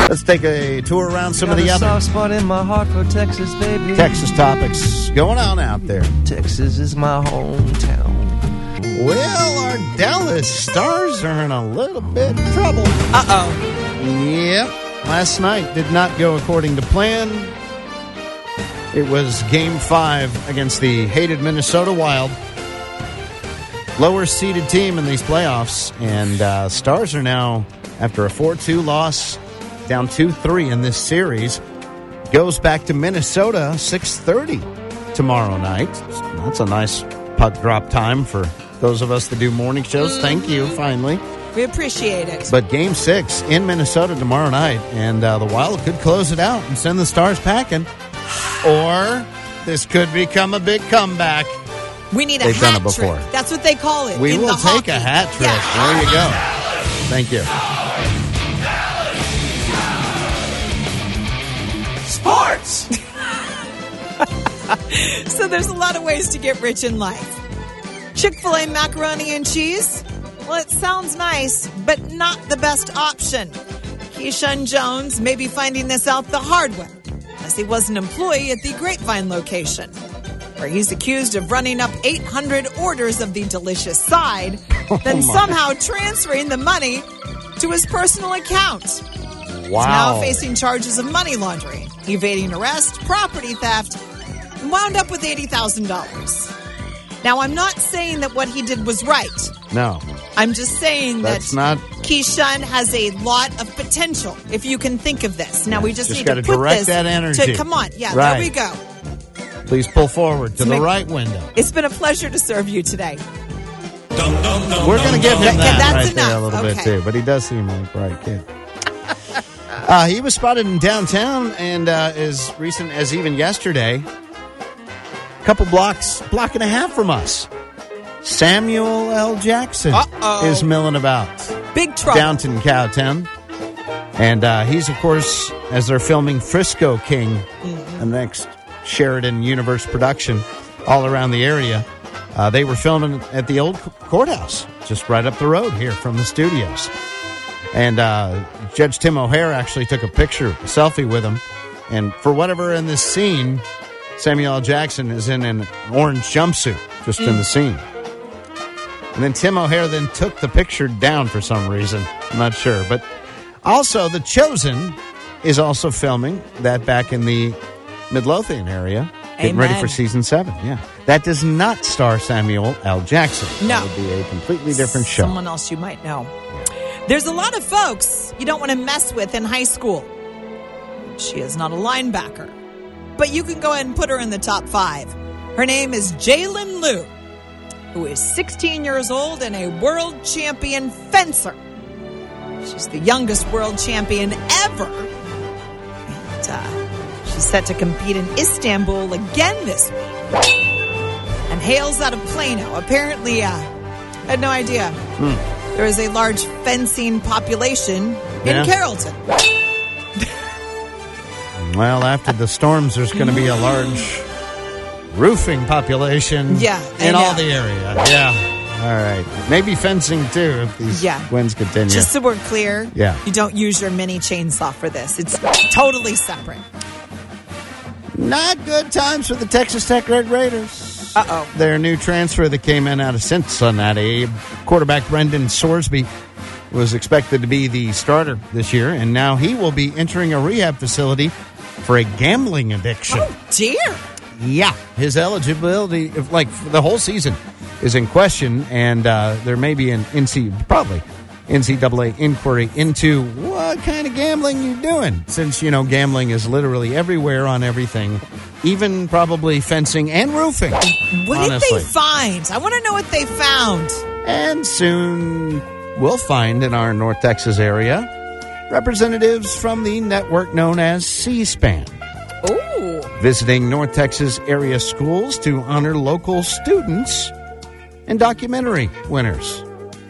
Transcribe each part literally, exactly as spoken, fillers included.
Let's take a tour around some of the other soft spot in my heart for Texas, baby. Texas topics going on out there. Texas is my hometown. Well, our Dallas Stars are in a little bit of trouble. Uh-oh. Yep. Last night did not go according to plan. It was game five against the hated Minnesota Wild. Lower seeded team in these playoffs. And uh, Stars are now, after a four two loss, down two three in this series. Goes back to Minnesota six thirty tomorrow night. That's a nice puck drop time for those of us that do morning shows. Mm-hmm. Thank you, finally. We appreciate it. But game six in Minnesota tomorrow night, and uh, the Wild could close it out and send the Stars packing. Or this could become a big comeback. We need a They've hat done it before. trick. That's what they call it. We in will the take hockey. a hat trick. Yeah. There you go. Thank you. Sports! So there's a lot of ways to get rich in life. Chick-fil-A macaroni and cheese? Well, it sounds nice, but not the best option. Keyshawn Jones may be finding this out the hard way, as he was an employee at the Grapevine location, where he's accused of running up eight hundred orders of the delicious side, oh then my. somehow transferring the money to his personal account. Wow. He's now facing charges of money laundering, evading arrest, property theft, and wound up with eighty thousand dollars. Now, I'm not saying that what he did was right. No. I'm just saying That's that not... Keyshawn has a lot of potential, if you can think of this. Now, we just, Just need gotta to put direct this that energy. to, come on. Yeah, Right. there we go. Please pull forward to To the make- right window. It's been a pleasure to serve you today. We're going to give him Okay, that that's right there a enough. little bit, Okay. too. But he does seem like a bright kid. uh, he was spotted in downtown, and uh, as recent as even yesterday, a couple blocks, block and a half from us, Samuel L. Jackson Uh-oh. is milling about. Big trouble. Downton Cowtown. And uh, he's, of course, as they're filming Frisco King, Mm-hmm. the next Sheridan Universe production all around the area, uh, they were filming at the old courthouse, just right up the road here from the studios. And uh, Judge Tim O'Hare actually took a picture, a selfie with him. And for whatever in this scene, Samuel L. Jackson is in an orange jumpsuit just Mm. in the scene. And then Tim O'Hare then took the picture down for some reason. I'm not sure. But also, The Chosen is also filming that back in the Midlothian area. Getting ready Amen. for season seven. Yeah. That does not star Samuel L. Jackson. No. It would be a completely different show. Someone else you might know. There's a lot of folks you don't want to mess with in high school. She is not a linebacker, but you can go ahead and put her in the top five. Her name is Jalen Liu, who is sixteen years old and a world champion fencer. She's the youngest world champion ever. And uh, she's set to compete in Istanbul again this week. And hails out of Plano. Apparently, uh, I had no idea. Hmm. There is a large fencing population Yeah. in Carrollton. Well, after the storms, there's going to be a large roofing population Yeah, in I all know. the area. Yeah. All right. Maybe fencing, too, if these Yeah. winds continue. Just so we're clear, Yeah. you don't use your mini chainsaw for this. It's totally separate. Not good times for the Texas Tech Red Raiders. Uh-oh. Their new transfer that came in out of Cincinnati, quarterback Brendan Sorsby, was expected to be the starter this year, and now he will be entering a rehab facility for a gambling addiction. Oh, dear. Yeah, his eligibility, if, like for the whole season, is in question, and uh, there may be an N C probably N C double A inquiry into what kind of gambling you're doing, since you know gambling is literally everywhere on everything, even probably fencing and roofing. What honestly. did they find? I want to know what they found. And soon we'll find in our North Texas area representatives from the network known as C-SPAN. Oh. Visiting North Texas area schools to honor local students and documentary winners.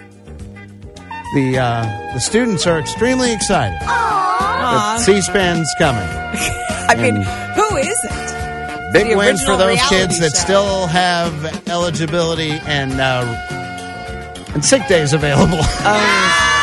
The uh, the students are extremely excited that C-SPAN's coming. I mean, And who isn't? Big The wins for original those reality kids that show. still have eligibility and uh, and sick days available. Oh.